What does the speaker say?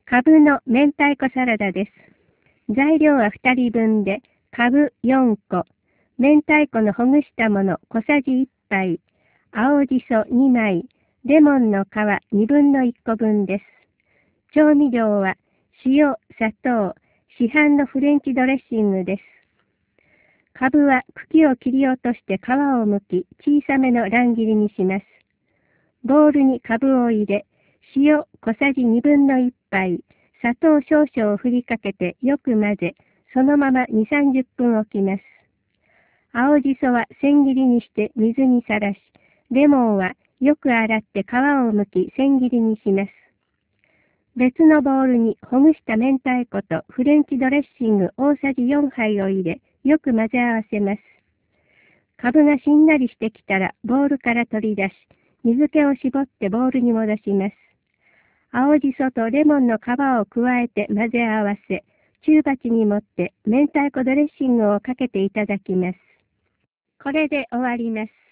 カブの明太子サラダです。材料は2人分で、カブ4個、明太子のほぐしたもの小さじ1杯、青じそ2枚、レモンの皮2分の1個分です。調味料は塩、砂糖、市販のフレンチドレッシングです。カブは茎を切り落として皮を剥き、小さめの乱切りにします。ボウルにカブを入れ、塩小さじ2分の1杯、砂糖少々を振りかけてよく混ぜ、そのまま2、30分置きます。青じそは千切りにして水にさらし、レモンはよく洗って皮を剥き千切りにします。別のボウルにほぐした明太子とフレンチドレッシング大さじ4杯を入れ、よく混ぜ合わせます。カブがしんなりしてきたらボウルから取り出し、水気を絞ってボウルに戻します。青じそとレモンの皮を加えて混ぜ合わせ、中鉢に盛って明太子ドレッシングをかけていただきます。これで終わります。